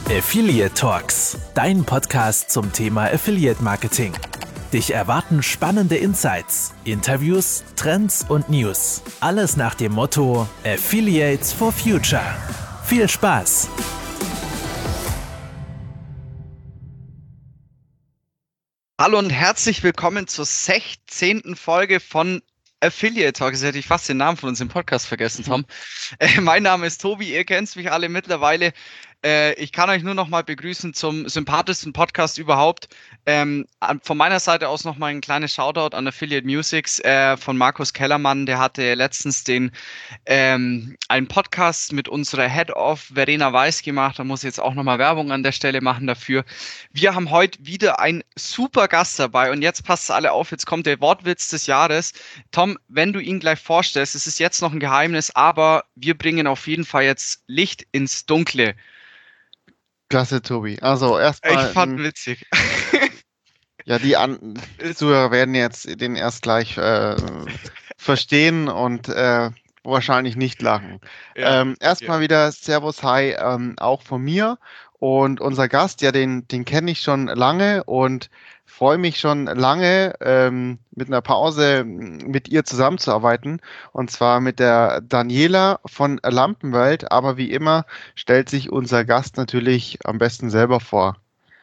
Affiliate Talks, dein Podcast zum Thema Affiliate Marketing. Dich erwarten spannende Insights, Interviews, Trends und News. Alles nach dem Motto Affiliates for Future. Viel Spaß! Hallo und herzlich willkommen zur 16. Folge von Affiliate Talks. Jetzt hätte ich fast den Namen von unserem Podcast vergessen, Tom. Mein Name ist Tobi, ihr kennt mich alle mittlerweile. Ich kann euch nur noch mal begrüßen zum sympathischsten Podcast überhaupt. Von meiner Seite aus noch mal ein kleines Shoutout an Affiliate Musics von Markus Kellermann. Der hatte letztens einen Podcast mit unserer Head-Off Verena Weiß gemacht. Da muss ich jetzt auch noch mal Werbung an der Stelle machen dafür. Wir haben heute wieder einen super Gast dabei und jetzt passt alle auf, jetzt kommt der Wortwitz des Jahres. Tom, wenn du ihn gleich vorstellst, es ist jetzt noch ein Geheimnis, aber wir bringen auf jeden Fall jetzt Licht ins Dunkle. Klasse, Tobi. Also erstmal. Ich fand witzig. Ja, die Zuhörer werden jetzt den erst gleich verstehen und wahrscheinlich nicht lachen. Ja, Erstmal wieder Servus, Hi, auch von mir. Und unser Gast, ja, den kenne ich schon lange und freue mich schon lange, mit einer Pause mit ihr zusammenzuarbeiten. Und zwar mit der Daniela von Lampenwelt. Aber wie immer stellt sich unser Gast natürlich am besten selber vor.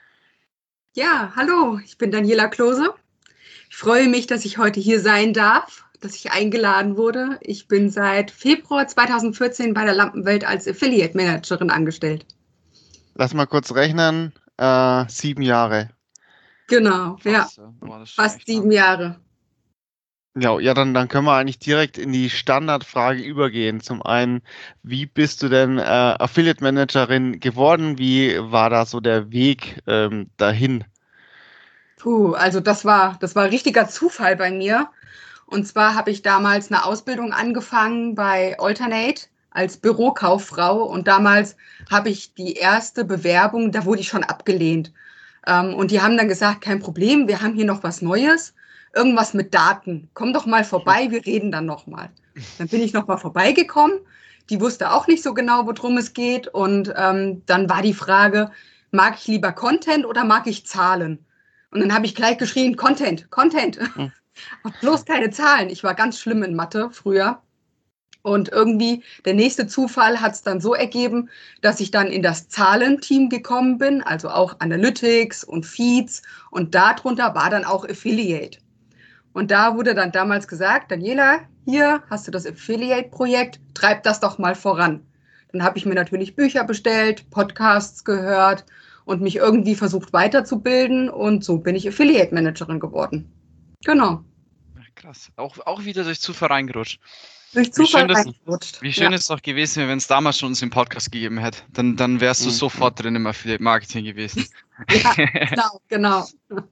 Ja, hallo, ich bin Daniela Klose. Ich freue mich, dass ich heute hier sein darf, dass ich eingeladen wurde. Ich bin seit Februar 2014 bei der Lampenwelt als Affiliate Managerin angestellt. Lass mal kurz rechnen. 7 Jahre. Genau, ja. Fast 7 Jahre. Ja, dann können wir eigentlich direkt in die Standardfrage übergehen. Zum einen, wie bist du denn Affiliate Managerin geworden? Wie war da so der Weg dahin? Also das war richtiger Zufall bei mir. Und zwar habe ich damals eine Ausbildung angefangen bei Alternate als Bürokauffrau. Und damals habe ich die erste Bewerbung, da wurde ich schon abgelehnt. Und die haben dann gesagt, kein Problem, wir haben hier noch was Neues. Irgendwas mit Daten. Komm doch mal vorbei, wir reden dann noch mal. Dann bin ich noch mal vorbeigekommen. Die wusste auch nicht so genau, worum es geht. Und dann war die Frage, mag ich lieber Content oder mag ich Zahlen? Und dann habe ich gleich geschrien, Content. Bloß keine Zahlen. Ich war ganz schlimm in Mathe früher. Und irgendwie der nächste Zufall hat es dann so ergeben, dass ich dann in das Zahlenteam gekommen bin, also auch Analytics und Feeds. Und darunter war dann auch Affiliate. Und da wurde dann damals gesagt, Daniela, hier hast du das Affiliate-Projekt, treib das doch mal voran. Dann habe ich mir natürlich Bücher bestellt, Podcasts gehört und mich irgendwie versucht weiterzubilden. Und so bin ich Affiliate-Managerin geworden. Genau. Krass. Auch wieder durch Zufall reingerutscht. Durch Zufall reingerutscht. Wie schön ist es doch gewesen, wenn es damals schon uns im Podcast gegeben hätte. Dann wärst du sofort drin im Affiliate-Marketing gewesen. Ja, genau.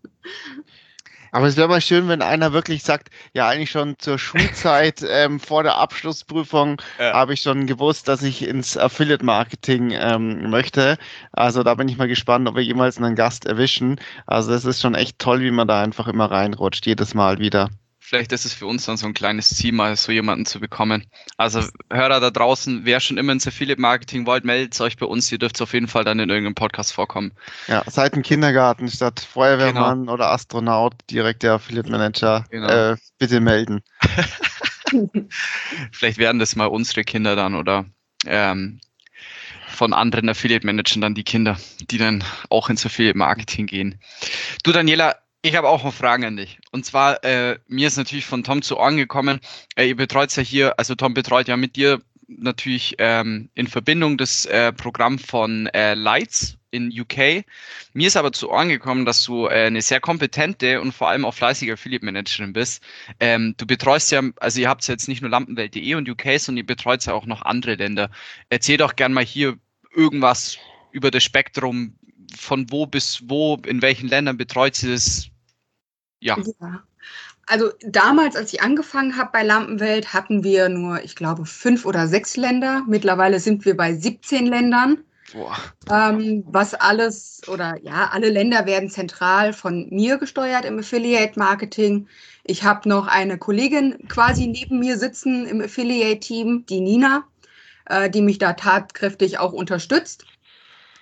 Aber es wäre mal schön, wenn einer wirklich sagt, ja, eigentlich schon zur Schulzeit vor der Abschlussprüfung habe ich schon gewusst, dass ich ins Affiliate-Marketing möchte. Also da bin ich mal gespannt, ob wir jemals einen Gast erwischen. Also das ist schon echt toll, wie man da einfach immer reinrutscht, jedes Mal wieder. Vielleicht ist es für uns dann so ein kleines Ziel, mal so jemanden zu bekommen. Also Hörer da draußen, wer schon immer ins Affiliate-Marketing wollt, meldet euch bei uns. Ihr dürft auf jeden Fall dann in irgendeinem Podcast vorkommen. Ja, seit dem Kindergarten statt Feuerwehrmann oder Astronaut, direkt der Affiliate-Manager. Genau. Bitte melden. Vielleicht werden das mal unsere Kinder dann oder von anderen Affiliate-Managern dann die Kinder, die dann auch ins Affiliate-Marketing gehen. Du, Daniela, ich habe auch noch Fragen an dich. Und zwar, mir ist natürlich von Tom zu Ohren gekommen, ihr betreut ja hier, also Tom betreut ja mit dir natürlich in Verbindung das Programm von Lights in UK. Mir ist aber zu Ohren gekommen, dass du eine sehr kompetente und vor allem auch fleißige Affiliate-Managerin bist. Du betreust ja, also ihr habt ja jetzt nicht nur Lampenwelt.de und UK, sondern ihr betreut ja auch noch andere Länder. Erzähl doch gern mal hier irgendwas über das Spektrum, von wo bis wo, in welchen Ländern betreut sie das? Ja. Also damals, als ich angefangen habe bei Lampenwelt, hatten wir nur, ich glaube, 5 oder 6 Länder. Mittlerweile sind wir bei 17 Ländern. Was alles, alle Länder werden zentral von mir gesteuert im Affiliate-Marketing. Ich habe noch eine Kollegin quasi neben mir sitzen im Affiliate-Team, die Nina, die mich da tatkräftig auch unterstützt.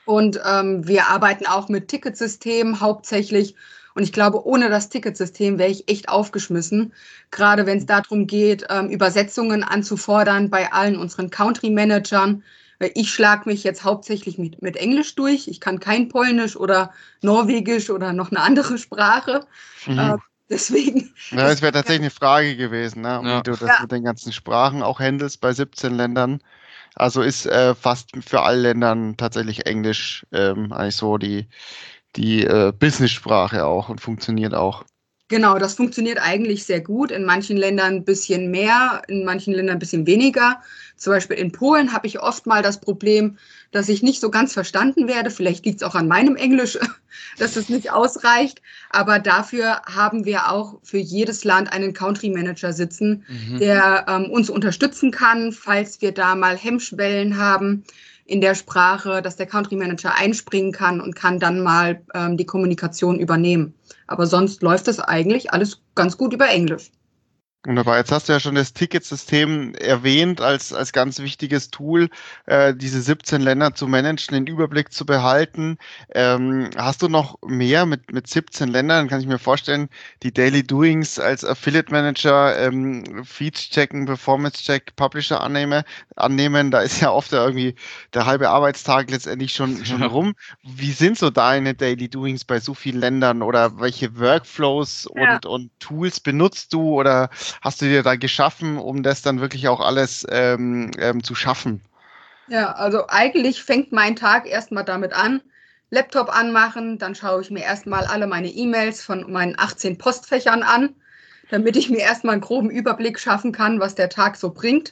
Und wir arbeiten auch mit Ticketsystemen hauptsächlich. Und ich glaube, ohne das Ticketsystem wäre ich echt aufgeschmissen. Gerade wenn es darum geht, Übersetzungen anzufordern bei allen unseren Country-Managern. Weil ich schlage mich jetzt hauptsächlich mit Englisch durch. Ich kann kein Polnisch oder Norwegisch oder noch eine andere Sprache. Deswegen. Ja, das wäre tatsächlich eine Frage gewesen, ne? Ja. Wie du das mit den ganzen Sprachen auch handelst bei 17 Ländern. Also ist fast für alle Ländern tatsächlich Englisch eigentlich so die Business-Sprache auch und funktioniert auch. Genau, das funktioniert eigentlich sehr gut. In manchen Ländern ein bisschen mehr, in manchen Ländern ein bisschen weniger. Zum Beispiel in Polen habe ich oft mal das Problem, dass ich nicht so ganz verstanden werde. Vielleicht liegt es auch an meinem Englisch, dass es nicht ausreicht. Aber dafür haben wir auch für jedes Land einen Country Manager sitzen, der uns unterstützen kann, falls wir da mal Hemmschwellen haben in der Sprache, dass der Country Manager einspringen kann und kann dann mal die Kommunikation übernehmen. Aber sonst läuft das eigentlich alles ganz gut über Englisch. Wunderbar. Jetzt hast du ja schon das Ticketsystem erwähnt als ganz wichtiges Tool, diese 17 Länder zu managen, den Überblick zu behalten. Hast du noch mehr mit 17 Ländern? Kann ich mir vorstellen, die Daily Doings als Affiliate Manager, Feeds checken, Performance Check, Publisher annehmen. Da ist ja oft irgendwie der halbe Arbeitstag letztendlich schon rum. Wie sind so deine Daily Doings bei so vielen Ländern oder welche Workflows und Tools benutzt du oder hast du dir da geschaffen, um das dann wirklich auch alles zu schaffen? Ja, also eigentlich fängt mein Tag erstmal damit an, Laptop anmachen, dann schaue ich mir erstmal alle meine E-Mails von meinen 18 Postfächern an, damit ich mir erstmal einen groben Überblick schaffen kann, was der Tag so bringt.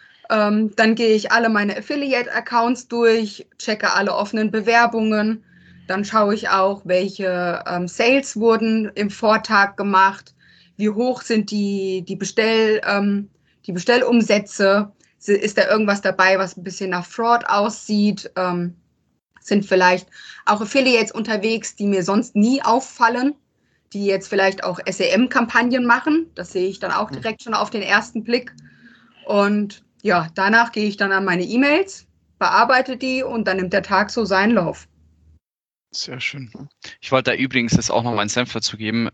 Dann gehe ich alle meine Affiliate-Accounts durch, checke alle offenen Bewerbungen, dann schaue ich auch, welche Sales wurden im Vortag gemacht, wie hoch sind die Bestellumsätze, ist da irgendwas dabei, was ein bisschen nach Fraud aussieht, sind vielleicht auch Affiliates unterwegs, die mir sonst nie auffallen, die jetzt vielleicht auch SEM-Kampagnen machen, das sehe ich dann auch direkt schon auf den ersten Blick und ja, danach gehe ich dann an meine E-Mails, bearbeite die und dann nimmt der Tag so seinen Lauf. Sehr schön. Ich wollte da übrigens jetzt auch noch meinen Senf dazu geben.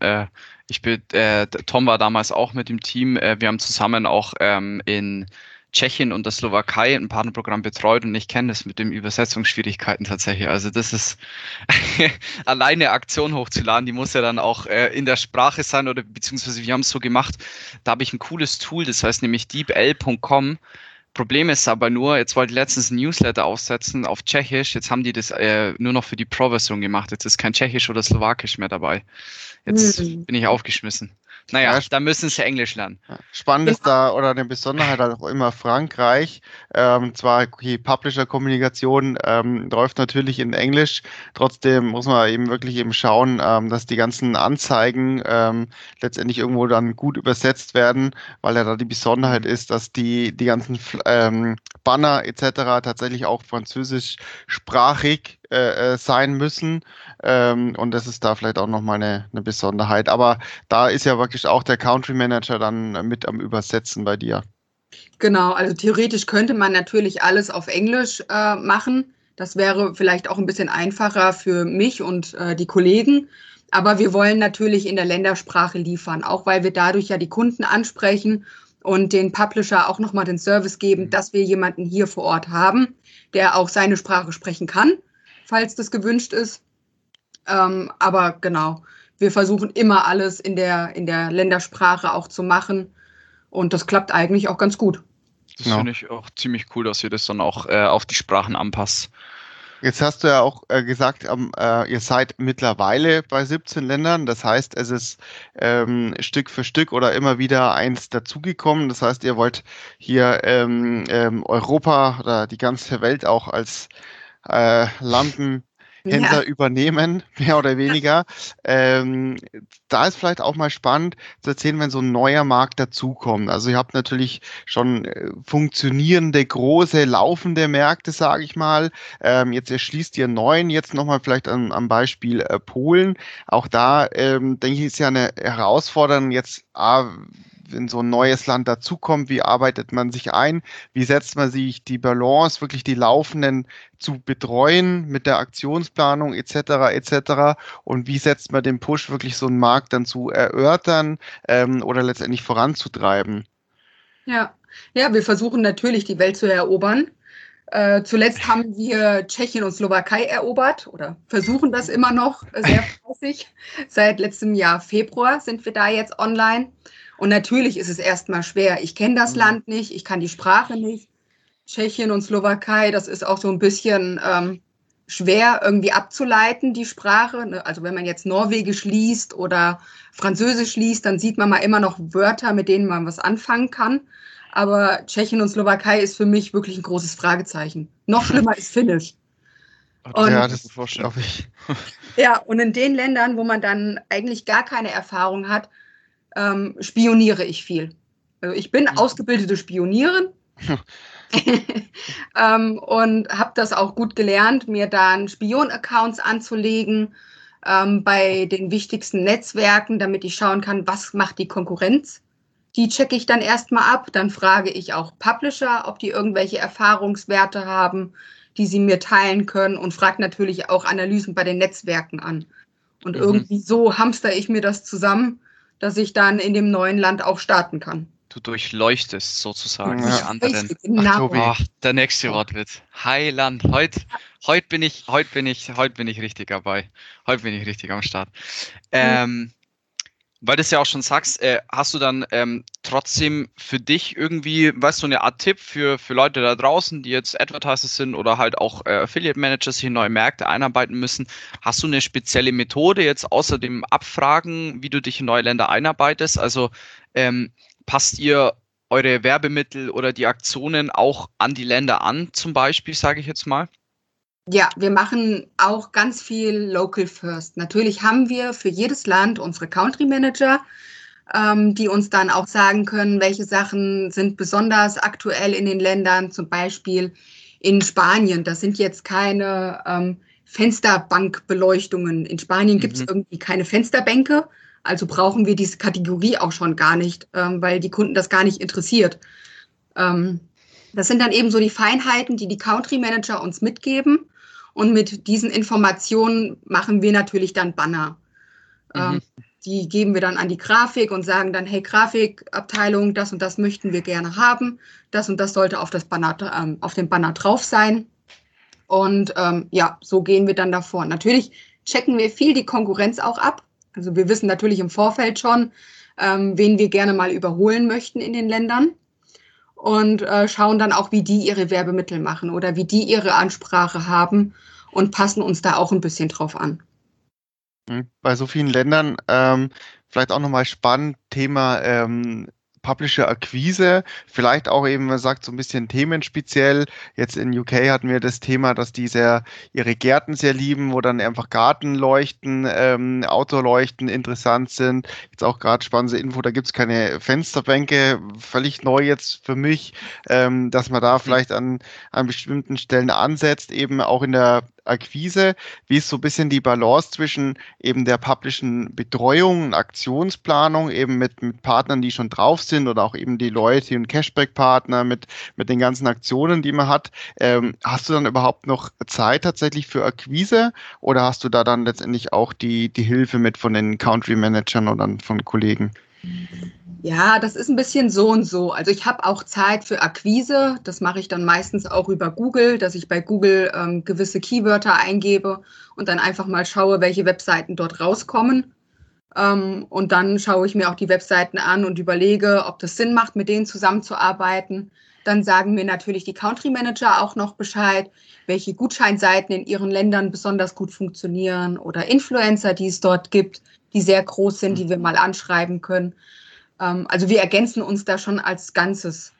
Tom war damals auch mit dem Team. Wir haben zusammen auch in Tschechien und der Slowakei ein Partnerprogramm betreut und ich kenne das mit den Übersetzungsschwierigkeiten tatsächlich. Also das ist alleine Aktion hochzuladen, die muss ja dann auch in der Sprache sein oder beziehungsweise wir haben es so gemacht. Da habe ich ein cooles Tool, das heißt nämlich deepl.com. Problem ist aber nur, jetzt wollte ich letztens ein Newsletter aufsetzen auf Tschechisch, jetzt haben die das nur noch für die Pro-Version gemacht, jetzt ist kein Tschechisch oder Slowakisch mehr dabei. Jetzt bin ich aufgeschmissen. Naja, Ja, da müssen sie Englisch lernen. Spannend ist da, oder eine Besonderheit halt auch immer Frankreich. Zwar die Publisher-Kommunikation läuft natürlich in Englisch, trotzdem muss man eben wirklich eben schauen, dass die ganzen Anzeigen letztendlich irgendwo dann gut übersetzt werden, weil ja da die Besonderheit ist, dass die ganzen Banner etc. tatsächlich auch französischsprachig sein müssen. Und das ist da vielleicht auch nochmal eine Besonderheit. Aber da ist ja wirklich auch der Country Manager dann mit am Übersetzen bei dir. Genau, also theoretisch könnte man natürlich alles auf Englisch machen. Das wäre vielleicht auch ein bisschen einfacher für mich und die Kollegen. Aber wir wollen natürlich in der Ländersprache liefern, auch weil wir dadurch ja die Kunden ansprechen und den Publisher auch nochmal den Service geben, dass wir jemanden hier vor Ort haben, der auch seine Sprache sprechen kann, falls das gewünscht ist. Aber genau, wir versuchen immer alles in der Ländersprache auch zu machen und das klappt eigentlich auch ganz gut. Das finde ich auch ziemlich cool, dass ihr das dann auch auf die Sprachen anpasst. Jetzt hast du ja auch gesagt, ihr seid mittlerweile bei 17 Ländern. Das heißt, es ist Stück für Stück oder immer wieder eins dazugekommen. Das heißt, ihr wollt hier Europa oder die ganze Welt auch als Lampenhändler übernehmen, mehr oder weniger. Da ist vielleicht auch mal spannend zu erzählen, wenn so ein neuer Markt dazukommt. Also ihr habt natürlich schon funktionierende, große, laufende Märkte, sage ich mal. Jetzt erschließt ihr neuen, jetzt nochmal vielleicht am Beispiel Polen. Auch da, denke ich, ist ja eine Herausforderung jetzt, wenn so ein neues Land dazukommt, wie arbeitet man sich ein, wie setzt man sich die Balance, wirklich die Laufenden zu betreuen mit der Aktionsplanung etc. und wie setzt man den Push, wirklich so einen Markt dann zu erörtern oder letztendlich voranzutreiben. Ja, ja, wir versuchen natürlich die Welt zu erobern. Zuletzt haben wir Tschechien und Slowakei erobert oder versuchen das immer noch sehr fleißig. Seit letztem Jahr Februar sind wir da jetzt online. Und natürlich ist es erstmal schwer. Ich kenne das Land nicht, ich kann die Sprache nicht. Tschechien und Slowakei, das ist auch so ein bisschen schwer irgendwie abzuleiten, die Sprache. Ne? Also wenn man jetzt Norwegisch liest oder Französisch liest, dann sieht man mal immer noch Wörter, mit denen man was anfangen kann. Aber Tschechien und Slowakei ist für mich wirklich ein großes Fragezeichen. Noch schlimmer ist Finnisch. Ja, das ist wahrscheinlich. Ja, und in den Ländern, wo man dann eigentlich gar keine Erfahrung hat, spioniere ich viel. Also ich bin ausgebildete Spionierin und habe das auch gut gelernt, mir dann Spion-Accounts anzulegen bei den wichtigsten Netzwerken, damit ich schauen kann, was macht die Konkurrenz. Die checke ich dann erstmal ab. Dann frage ich auch Publisher, ob die irgendwelche Erfahrungswerte haben, die sie mir teilen können und frage natürlich auch Analysen bei den Netzwerken an. Und irgendwie so hamster ich mir das zusammen, dass ich dann in dem neuen Land auch starten kann. Du durchleuchtest sozusagen Ja. die anderen. Genau. Oh, der nächste Wortwitz. Heiland. Heute bin ich richtig dabei. Heute bin ich richtig am Start. Weil du es ja auch schon sagst, hast du dann trotzdem für dich irgendwie, weißt du, eine Art Tipp für Leute da draußen, die jetzt Advertiser sind oder halt auch Affiliate Manager sich in neue Märkte einarbeiten müssen? Hast du eine spezielle Methode jetzt außer dem Abfragen, wie du dich in neue Länder einarbeitest? Also passt ihr eure Werbemittel oder die Aktionen auch an die Länder an, zum Beispiel, sage ich jetzt mal? Ja, wir machen auch ganz viel Local First. Natürlich haben wir für jedes Land unsere Country Manager, die uns dann auch sagen können, welche Sachen sind besonders aktuell in den Ländern. Zum Beispiel in Spanien, das sind jetzt keine Fensterbankbeleuchtungen. In Spanien gibt es irgendwie keine Fensterbänke, also brauchen wir diese Kategorie auch schon gar nicht, weil die Kunden das gar nicht interessiert. Das sind dann eben so die Feinheiten, die die Country Manager uns mitgeben. Und mit diesen Informationen machen wir natürlich dann Banner. Die geben wir dann an die Grafik und sagen dann, hey Grafikabteilung, das und das möchten wir gerne haben. Das und das sollte auf dem Banner drauf sein. Und ja, so gehen wir dann davor. Natürlich checken wir viel die Konkurrenz auch ab. Also wir wissen natürlich im Vorfeld schon, wen wir gerne mal überholen möchten in den Ländern. Und schauen dann auch, wie die ihre Werbemittel machen oder wie die ihre Ansprache haben und passen uns da auch ein bisschen drauf an. Bei so vielen Ländern vielleicht auch nochmal spannend, Thema Publisher-Akquise, vielleicht auch eben, man sagt, so ein bisschen themenspeziell. Jetzt in UK hatten wir das Thema, dass die ihre Gärten sehr lieben, wo dann einfach Gartenleuchten, Outdoor-Leuchten interessant sind. Jetzt auch gerade spannende Info, da gibt es keine Fensterbänke, völlig neu jetzt für mich, dass man da vielleicht an bestimmten Stellen ansetzt, eben auch in der Akquise. Wie ist so ein bisschen die Balance zwischen eben der publischen Betreuung, Aktionsplanung, eben mit Partnern, die schon drauf sind oder auch eben die Loyalty- und Cashback-Partner mit den ganzen Aktionen, die man hat. Hast du dann überhaupt noch Zeit tatsächlich für Akquise oder hast du da dann letztendlich auch die Hilfe mit von den Country-Managern oder von Kollegen? Ja, das ist ein bisschen so und so. Also ich habe auch Zeit für Akquise. Das mache ich dann meistens auch über Google, dass ich bei Google gewisse Keywörter eingebe und dann einfach mal schaue, welche Webseiten dort rauskommen. Und dann schaue ich mir auch die Webseiten an und überlege, ob das Sinn macht, mit denen zusammenzuarbeiten. Dann sagen mir natürlich die Country Manager auch noch Bescheid, welche Gutscheinseiten in ihren Ländern besonders gut funktionieren oder Influencer, die es dort gibt, die sehr groß sind, die wir mal anschreiben können. Also wir ergänzen uns da schon als Ganzes.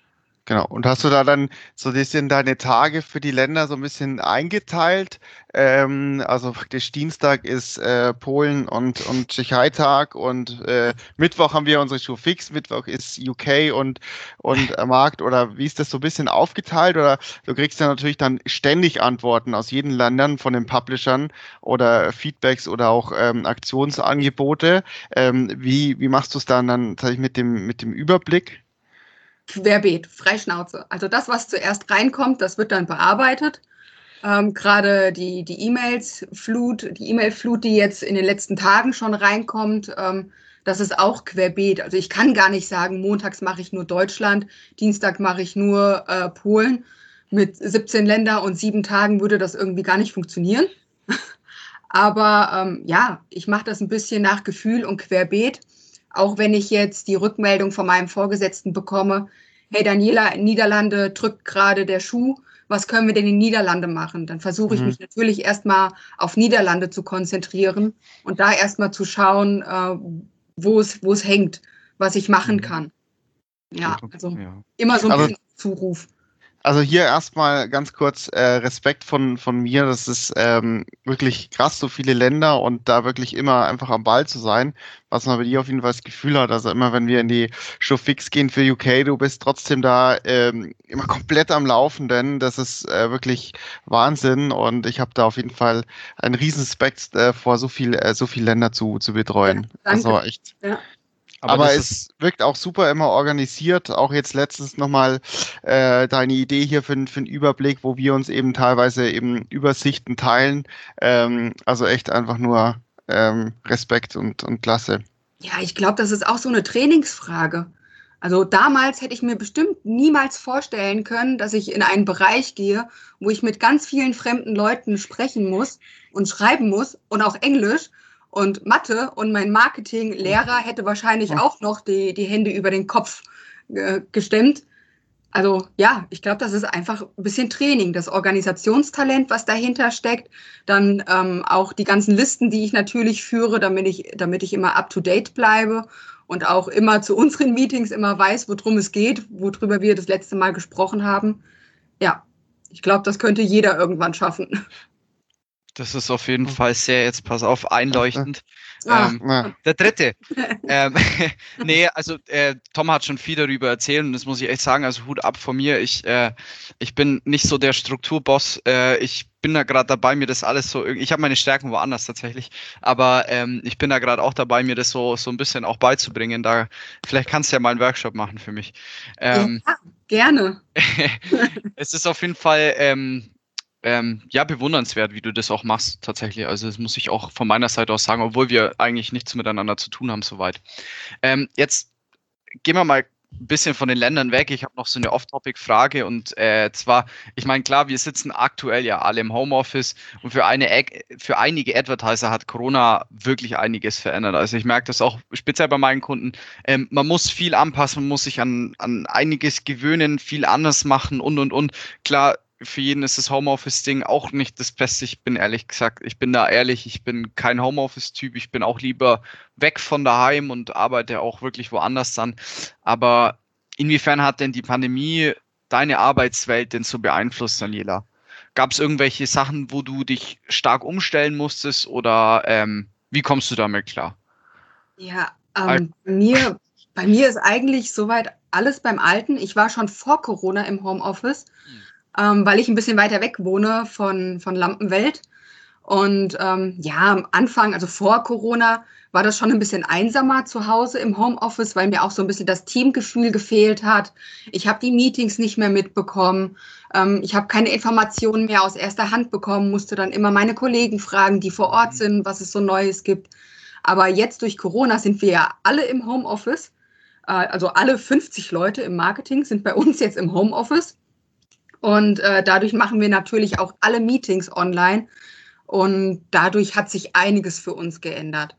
Genau. Und hast du da dann so ein bisschen deine Tage für die Länder so ein bisschen eingeteilt? Also praktisch Dienstag ist Polen und Tschechei-Tag und Mittwoch haben wir unsere Show fix, Mittwoch ist UK und Markt, oder wie ist das so ein bisschen aufgeteilt? Oder du kriegst ja natürlich dann ständig Antworten aus jeden Ländern von den Publishern oder Feedbacks oder auch Aktionsangebote. Wie machst du es dann sag ich, mit dem Überblick? Querbeet, Freischnauze. Also das, was zuerst reinkommt, das wird dann bearbeitet. Gerade die E-Mail-Flut, die jetzt in den letzten Tagen schon reinkommt, das ist auch querbeet. Also ich kann gar nicht sagen, montags mache ich nur Deutschland, Dienstag mache ich nur Polen. Mit 17 Ländern und 7 Tagen würde das irgendwie gar nicht funktionieren. Aber ja, ich mache das ein bisschen nach Gefühl und querbeet. Auch wenn ich jetzt die Rückmeldung von meinem Vorgesetzten bekomme, hey Daniela, in Niederlande drückt gerade der Schuh, was können wir denn in Niederlande machen? Dann versuche ich mich natürlich erstmal auf Niederlande zu konzentrieren und da erstmal zu schauen, wo es hängt, was ich machen kann. Ja, also immer so ein bisschen Zuruf. Also hier erstmal ganz kurz Respekt von mir. Das ist wirklich krass, so viele Länder und da wirklich immer einfach am Ball zu sein, was man bei dir auf jeden Fall das Gefühl hat. Also immer, wenn wir in die Show fix gehen für UK, du bist trotzdem da immer komplett am Laufenden. Das ist wirklich Wahnsinn und ich habe da auf jeden Fall einen riesen Respekt vor, so viel Länder zu betreuen. Ja, danke. Also echt. Ja. Aber es wirkt auch super immer organisiert. Auch jetzt letztens nochmal deine Idee hier für einen Überblick, wo wir uns eben teilweise eben Übersichten teilen. Also echt einfach nur Respekt und klasse. Ja, ich glaube, das ist auch so eine Trainingsfrage. Also damals hätte ich mir bestimmt niemals vorstellen können, dass ich in einen Bereich gehe, wo ich mit ganz vielen fremden Leuten sprechen muss und schreiben muss und auch Englisch. Und Mathe und mein Marketinglehrer hätte wahrscheinlich auch noch die Hände über den Kopf gestemmt. Also ja, ich glaube, das ist einfach ein bisschen Training, das Organisationstalent, was dahinter steckt, dann auch die ganzen Listen, die ich natürlich führe, damit ich immer up-to-date bleibe und auch immer zu unseren Meetings immer weiß, worum es geht, worüber wir das letzte Mal gesprochen haben. Ja, ich glaube, das könnte jeder irgendwann schaffen. Das ist auf jeden Fall sehr, jetzt pass auf, einleuchtend. Ja. Der dritte. Nee, also Tom hat schon viel darüber erzählt und das muss ich echt sagen, also Hut ab von mir. Ich bin nicht so der Strukturboss. Ich bin da gerade dabei, mir das alles so, ich habe meine Stärken woanders tatsächlich, aber ich bin da gerade auch dabei, mir das so ein bisschen auch beizubringen. Da, vielleicht kannst du ja mal einen Workshop machen für mich. Ja, gerne. Es ist auf jeden Fall ja, bewundernswert, wie du das auch machst, tatsächlich. Also das muss ich auch von meiner Seite aus sagen, obwohl wir eigentlich nichts miteinander zu tun haben, soweit. Jetzt gehen wir mal ein bisschen von den Ländern weg. Ich habe noch so eine Off-Topic-Frage und zwar, ich meine, klar, wir sitzen aktuell ja alle im Homeoffice und für einige Advertiser hat Corona wirklich einiges verändert. Also ich merke das auch speziell bei meinen Kunden. Man muss viel anpassen, man muss sich an einiges gewöhnen, viel anders machen und. Klar, für jeden ist das Homeoffice-Ding auch nicht das Beste. Ich bin ehrlich gesagt, ich bin da ehrlich, ich bin kein Homeoffice-Typ. Ich bin auch lieber weg von daheim und arbeite auch wirklich woanders dann. Aber inwiefern hat denn die Pandemie deine Arbeitswelt denn so beeinflusst, Daniela? Gab es irgendwelche Sachen, wo du dich stark umstellen musstest oder wie kommst du damit klar? Ja, bei mir ist eigentlich soweit alles beim Alten. Ich war schon vor Corona im Homeoffice, weil ich ein bisschen weiter weg wohne von Lampenwelt. Und ja, am Anfang, also vor Corona, war das schon ein bisschen einsamer zu Hause im Homeoffice, weil mir auch so ein bisschen das Teamgefühl gefehlt hat. Ich habe die Meetings nicht mehr mitbekommen. Ich habe keine Informationen mehr aus erster Hand bekommen, musste dann immer meine Kollegen fragen, die vor Ort sind, was es so Neues gibt. Aber jetzt durch Corona sind wir ja alle im Homeoffice. Also alle 50 Leute im Marketing sind bei uns jetzt im Homeoffice. Und dadurch machen wir natürlich auch alle Meetings online. Und dadurch hat sich einiges für uns geändert. Ja.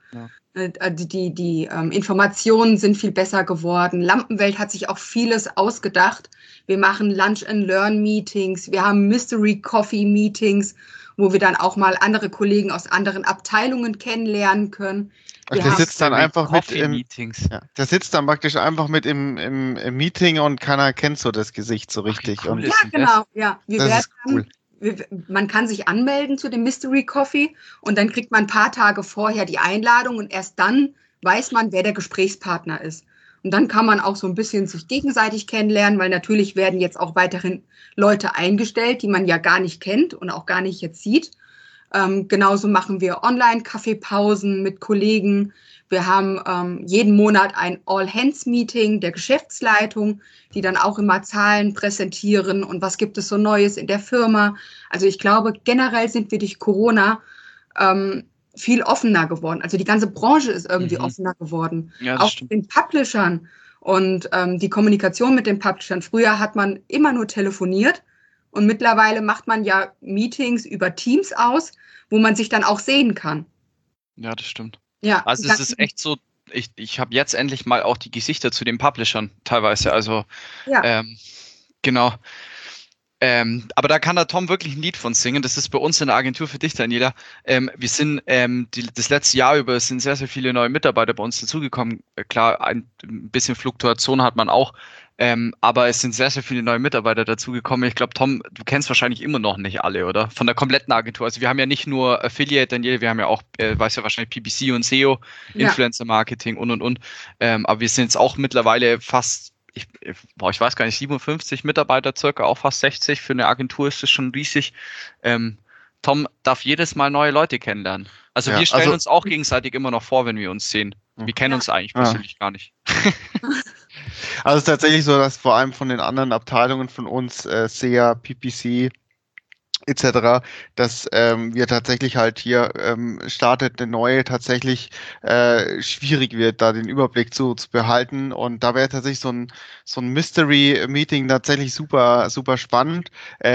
Die Informationen sind viel besser geworden. Lampenwelt hat sich auch vieles ausgedacht. Wir machen Lunch-and-Learn-Meetings, wir haben Mystery-Coffee-Meetings, wo wir dann auch mal andere Kollegen aus anderen Abteilungen kennenlernen können. Der sitzt dann einfach mit im Meetings. Ja, der sitzt dann praktisch einfach mit im Meeting und keiner kennt so das Gesicht so richtig. Cool Und Ja, genau. Ja. das ist cool. Man kann sich anmelden zu dem Mystery Coffee und dann kriegt man ein paar Tage vorher die Einladung und erst dann weiß man, wer der Gesprächspartner ist. Und dann kann man auch so ein bisschen sich gegenseitig kennenlernen, weil natürlich werden jetzt auch weiterhin Leute eingestellt, die man ja gar nicht kennt und auch gar nicht jetzt sieht. Genauso machen wir Online-Kaffeepausen mit Kollegen. Wir haben jeden Monat ein All-Hands-Meeting der Geschäftsleitung, die dann auch immer Zahlen präsentieren und was gibt es so Neues in der Firma. Also ich glaube, generell sind wir durch Corona viel offener geworden. Also die ganze Branche ist irgendwie offener geworden. Ja, auch mit den Publishern und die Kommunikation mit den Publishern. Früher hat man immer nur telefoniert und mittlerweile macht man ja Meetings über Teams aus, wo man sich dann auch sehen kann. Ja, das stimmt. Ja, Also es ist echt so, ich habe jetzt endlich mal auch die Gesichter zu den Publishern teilweise. Also ja. Genau. Aber da kann der Tom wirklich ein Lied von singen. Das ist bei uns in der Agentur für dich, Daniela. Wir sind das letzte Jahr über sind sehr, sehr viele neue Mitarbeiter bei uns dazugekommen. Klar, ein bisschen Fluktuation hat man auch. Aber es sind sehr, sehr viele neue Mitarbeiter dazugekommen. Ich glaube, Tom, du kennst wahrscheinlich immer noch nicht alle, oder? Von der kompletten Agentur. Also wir haben ja nicht nur Affiliate, Daniela, wir haben ja auch, weißt ja wahrscheinlich PPC und SEO, Influencer Marketing und. Aber wir sind jetzt auch mittlerweile fast, ich weiß gar nicht, 57 Mitarbeiter circa, auch fast 60. Für eine Agentur ist das schon riesig. Tom darf jedes Mal neue Leute kennenlernen. Also wir stellen uns auch gegenseitig immer noch vor, wenn wir uns sehen. Wir kennen uns eigentlich persönlich gar nicht. Also es ist tatsächlich so, dass vor allem von den anderen Abteilungen von uns, SEA, PPC etc., dass wir tatsächlich halt hier startet eine neue, tatsächlich schwierig wird, da den Überblick zu behalten. Und da wäre tatsächlich so ein Mystery-Meeting tatsächlich super, super spannend.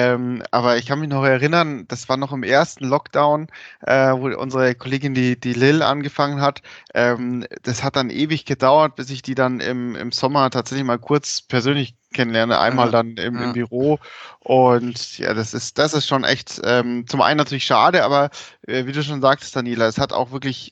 Aber ich kann mich noch erinnern, das war noch im ersten Lockdown, wo unsere Kollegin, die Lil, angefangen hat. Das hat dann ewig gedauert, bis ich die dann im Sommer tatsächlich mal kurz persönlich kennenlerne, einmal dann im Büro. Und ja, das ist schon echt zum einen natürlich schade, aber wie du schon sagtest, Daniela, es hat auch wirklich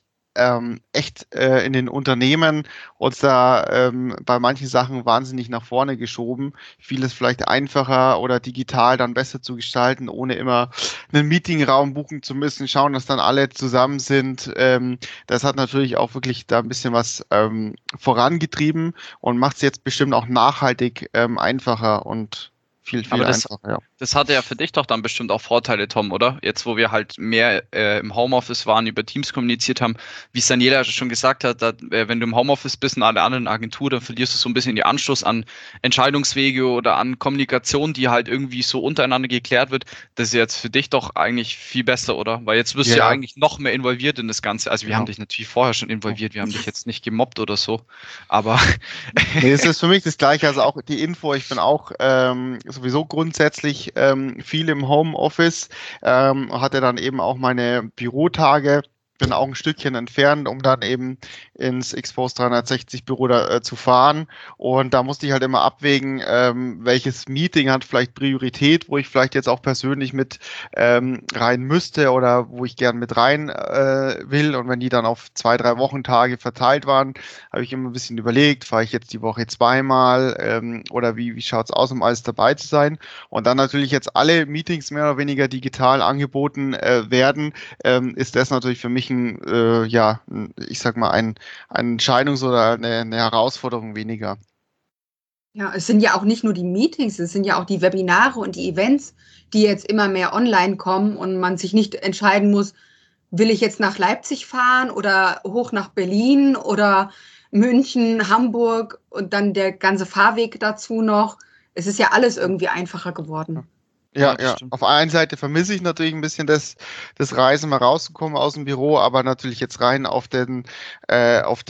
echt in den Unternehmen uns da bei manchen Sachen wahnsinnig nach vorne geschoben. Vieles vielleicht einfacher oder digital dann besser zu gestalten, ohne immer einen Meetingraum buchen zu müssen, schauen, dass dann alle zusammen sind. Das hat natürlich auch wirklich da ein bisschen was vorangetrieben und macht es jetzt bestimmt auch nachhaltig einfacher und viel einfacher. Ja. Das hatte ja für dich doch dann bestimmt auch Vorteile, Tom, oder? Jetzt, wo wir halt mehr im Homeoffice waren, über Teams kommuniziert haben, wie es Daniela schon gesagt hat, wenn du im Homeoffice bist in einer anderen Agentur, dann verlierst du so ein bisschen den Anschluss an Entscheidungswege oder an Kommunikation, die halt irgendwie so untereinander geklärt wird. Das ist jetzt für dich doch eigentlich viel besser, oder? Weil jetzt wirst du ja eigentlich noch mehr involviert in das Ganze. Also wir haben dich natürlich vorher schon involviert, wir haben dich jetzt nicht gemobbt oder so, aber... Nee, es ist für mich das Gleiche, also auch die Info, ich bin auch sowieso grundsätzlich viel im Homeoffice, hatte dann eben auch meine Bürotage, bin auch ein Stückchen entfernt, um dann eben ins Xpose 360 Büro zu fahren. Und da musste ich halt immer abwägen, welches Meeting hat vielleicht Priorität, wo ich vielleicht jetzt auch persönlich mit rein müsste oder wo ich gern mit rein will. Und wenn die dann auf 2-3 Wochentage verteilt waren, habe ich immer ein bisschen überlegt, fahre ich jetzt die Woche zweimal oder wie schaut es aus, um alles dabei zu sein. Und dann natürlich jetzt alle Meetings mehr oder weniger digital angeboten werden, ist das natürlich für mich ich sag mal, ein Entscheidungs- oder eine Herausforderung weniger. Ja, es sind ja auch nicht nur die Meetings, es sind ja auch die Webinare und die Events, die jetzt immer mehr online kommen und man sich nicht entscheiden muss, will ich jetzt nach Leipzig fahren oder hoch nach Berlin oder München, Hamburg und dann der ganze Fahrweg dazu noch. Es ist ja alles irgendwie einfacher geworden. Ja. Auf der einen Seite vermisse ich natürlich ein bisschen das Reisen, mal rauszukommen aus dem Büro, aber natürlich jetzt rein auf darauf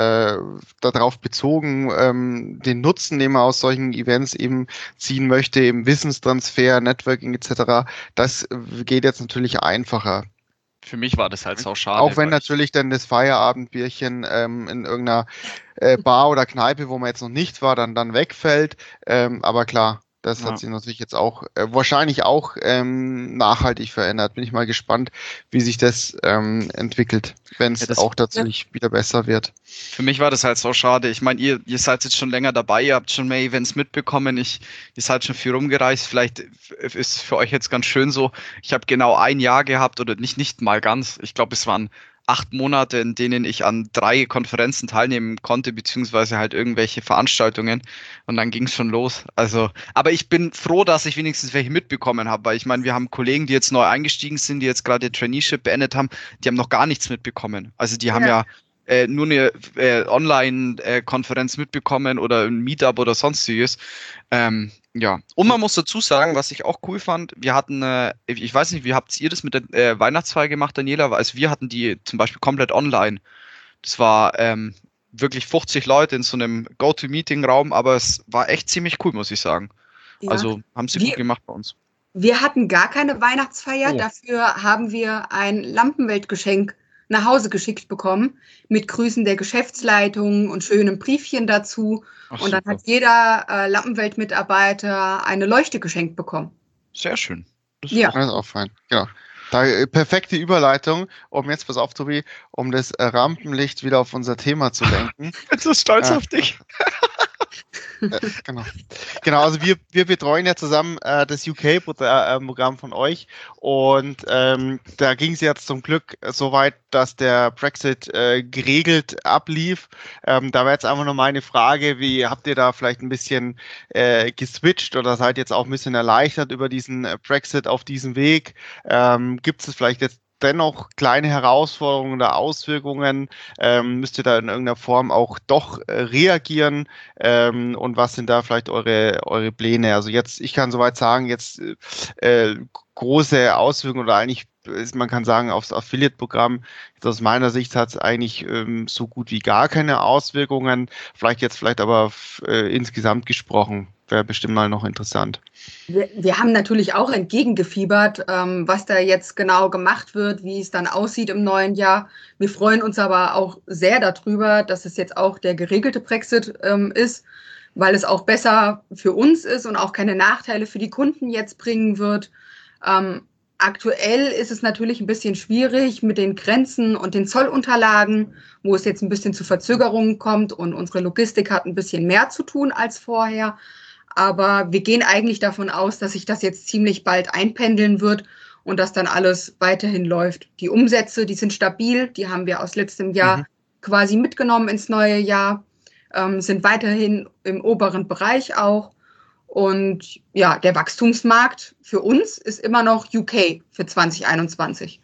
bezogen, den Nutzen, den man aus solchen Events eben ziehen möchte, eben Wissenstransfer, Networking etc., das geht jetzt natürlich einfacher. Für mich war das halt sau schade. Auch wenn natürlich dann das Feierabendbierchen in irgendeiner Bar oder Kneipe, wo man jetzt noch nicht war, dann wegfällt. Aber klar, das hat sich natürlich jetzt auch wahrscheinlich auch nachhaltig verändert. Bin ich mal gespannt, wie sich das entwickelt, wenn es auch tatsächlich wieder besser wird. Für mich war das halt so schade. Ich meine, ihr seid jetzt schon länger dabei, ihr habt schon mehr Events mitbekommen, ihr seid schon viel rumgereist. Vielleicht ist für euch jetzt ganz schön so. Ich habe genau ein Jahr gehabt, oder nicht mal ganz. Ich glaube, es waren 8 Monate, in denen ich an 3 Konferenzen teilnehmen konnte, beziehungsweise halt irgendwelche Veranstaltungen. Und dann ging es schon los. Also, aber ich bin froh, dass ich wenigstens welche mitbekommen habe, weil ich meine, wir haben Kollegen, die jetzt neu eingestiegen sind, die jetzt gerade Traineeship beendet haben, die haben noch gar nichts mitbekommen. Also die haben ja nur eine Online-Konferenz mitbekommen oder ein Meetup oder sonstiges. Ja, und man muss dazu sagen, was ich auch cool fand, wir hatten, ich weiß nicht, wie habt ihr das mit der Weihnachtsfeier gemacht, Daniela? Also wir hatten die zum Beispiel komplett online. Das war wirklich 50 Leute in so einem Go-To-Meeting-Raum, aber es war echt ziemlich cool, muss ich sagen. Ja. Also haben sie gut gemacht bei uns. Wir hatten gar keine Weihnachtsfeier, dafür haben wir ein Lampenweltgeschenk nach Hause geschickt bekommen, mit Grüßen der Geschäftsleitung und schönem Briefchen dazu. Und dann hat jeder Lampenwelt-Mitarbeiter eine Leuchte geschenkt bekommen. Sehr schön. Das ist auch fein. Genau. Perfekte Überleitung, jetzt, pass auf, Tobi, um das Rampenlicht wieder auf unser Thema zu lenken. Ich bin so stolz auf dich. Genau, also wir betreuen ja zusammen das UK-Programm von euch, und da ging es jetzt zum Glück so weit, dass der Brexit geregelt ablief. Da wäre jetzt einfach nur meine Frage, wie habt ihr da vielleicht ein bisschen geswitcht oder seid jetzt auch ein bisschen erleichtert über diesen Brexit auf diesem Weg? Gibt es vielleicht jetzt dennoch kleine Herausforderungen oder Auswirkungen? Müsst ihr da in irgendeiner Form auch doch reagieren? Und was sind da vielleicht eure Pläne? Also jetzt, ich kann soweit sagen, jetzt große Auswirkungen, oder eigentlich, man kann sagen, aufs Affiliate-Programm, aus meiner Sicht hat es eigentlich so gut wie gar keine Auswirkungen. Vielleicht aber insgesamt gesprochen, wäre bestimmt mal noch interessant. Wir haben natürlich auch entgegengefiebert, was da jetzt genau gemacht wird, wie es dann aussieht im neuen Jahr. Wir freuen uns aber auch sehr darüber, dass es jetzt auch der geregelte Brexit ist, weil es auch besser für uns ist und auch keine Nachteile für die Kunden jetzt bringen wird. Aktuell ist es natürlich ein bisschen schwierig mit den Grenzen und den Zollunterlagen, wo es jetzt ein bisschen zu Verzögerungen kommt, und unsere Logistik hat ein bisschen mehr zu tun als vorher. Aber wir gehen eigentlich davon aus, dass sich das jetzt ziemlich bald einpendeln wird und dass dann alles weiterhin läuft. Die Umsätze, die sind stabil, die haben wir aus letztem Jahr quasi mitgenommen ins neue Jahr, sind weiterhin im oberen Bereich auch. Und ja, der Wachstumsmarkt für uns ist immer noch UK für 2021.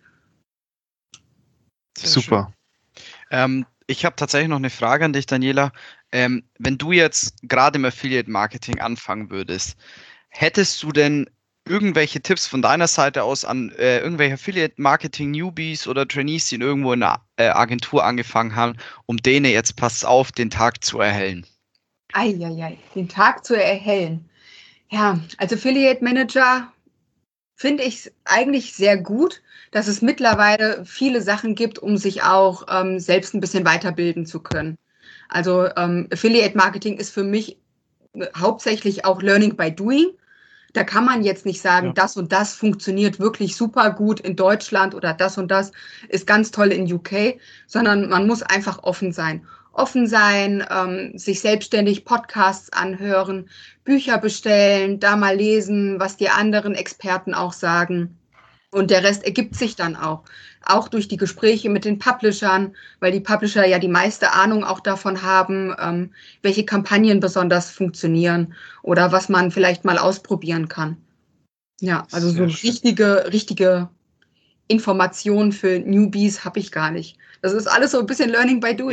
Super. Ich habe tatsächlich noch eine Frage an dich, Daniela. Wenn du jetzt gerade im Affiliate-Marketing anfangen würdest, hättest du denn irgendwelche Tipps von deiner Seite aus an irgendwelche Affiliate-Marketing-Newbies oder Trainees, die irgendwo in einer Agentur angefangen haben, um denen jetzt, passt auf, den Tag zu erhellen? Den Tag zu erhellen. Ja, als Affiliate Manager finde ich es eigentlich sehr gut, dass es mittlerweile viele Sachen gibt, um sich auch selbst ein bisschen weiterbilden zu können. Also Affiliate Marketing ist für mich hauptsächlich auch Learning by Doing. Da kann man jetzt nicht sagen, das und das funktioniert wirklich super gut in Deutschland oder das und das ist ganz toll in UK, sondern man muss einfach offen sein. Sich selbstständig Podcasts anhören, Bücher bestellen, da mal lesen, was die anderen Experten auch sagen. Und der Rest ergibt sich dann auch durch die Gespräche mit den Publishern, weil die Publisher ja die meiste Ahnung auch davon haben, welche Kampagnen besonders funktionieren oder was man vielleicht mal ausprobieren kann. Ja, also so richtige Informationen für Newbies habe ich gar nicht. Das ist alles so ein bisschen Learning by Doing. Ja,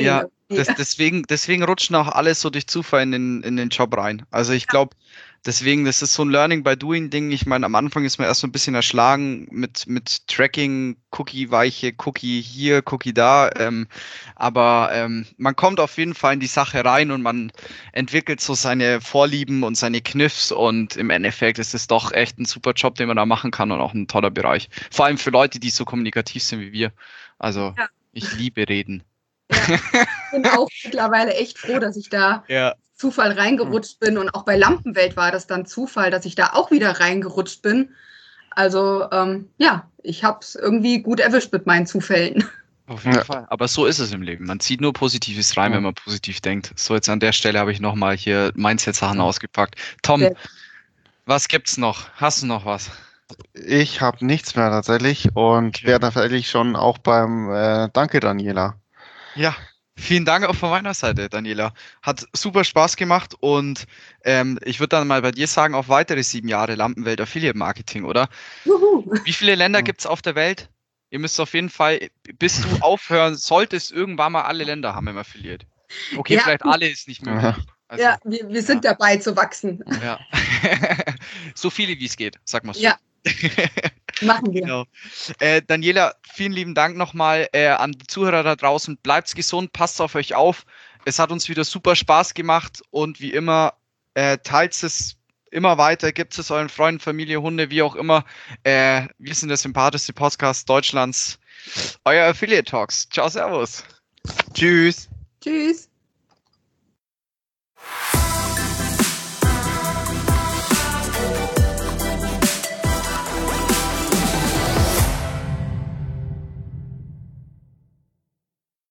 Deswegen rutschen auch alle so durch Zufall in den Job rein. Also ich glaube, deswegen, das ist so ein Learning by Doing Ding. Ich meine, am Anfang ist man erst so ein bisschen erschlagen mit Tracking, Cookie-Weiche, Cookie hier, Cookie da. Aber man kommt auf jeden Fall in die Sache rein und man entwickelt so seine Vorlieben und seine Kniffs und im Endeffekt ist es doch echt ein super Job, den man da machen kann und auch ein toller Bereich. Vor allem für Leute, die so kommunikativ sind wie wir. Also ich liebe Reden. Ja, ich bin auch mittlerweile echt froh, dass ich da Zufall reingerutscht bin. Und auch bei Lampenwelt war das dann Zufall, dass ich da auch wieder reingerutscht bin. Also ich habe es irgendwie gut erwischt mit meinen Zufällen. Auf jeden Fall. Aber so ist es im Leben. Man zieht nur Positives rein, wenn man positiv denkt. So, jetzt an der Stelle habe ich nochmal hier Mindset-Sachen ausgepackt. Tom, was gibt's noch? Hast du noch was? Ich habe nichts mehr tatsächlich und wäre tatsächlich schon auch beim Danke, Daniela. Ja, vielen Dank auch von meiner Seite, Daniela. Hat super Spaß gemacht und ich würde dann mal bei dir sagen, auf weitere 7 Jahre Lampenwelt Affiliate Marketing, oder? Juhu. Wie viele Länder gibt es auf der Welt? Ihr müsst auf jeden Fall, bis du aufhören solltest, irgendwann mal alle Länder haben im Affiliate. Okay, vielleicht alle ist nicht möglich. Also, wir sind dabei zu wachsen. Ja. So viele wie es geht, sag mal so. Ja. Machen wir. Genau. Daniela, vielen lieben Dank nochmal an die Zuhörer da draußen. Bleibt gesund, passt auf euch auf. Es hat uns wieder super Spaß gemacht und wie immer, teilt es immer weiter, gibt es euren Freunden, Familie, Hunde, wie auch immer. Wir sind der sympathischste Podcast Deutschlands. Euer Affiliate Talks. Ciao, servus. Tschüss. Tschüss.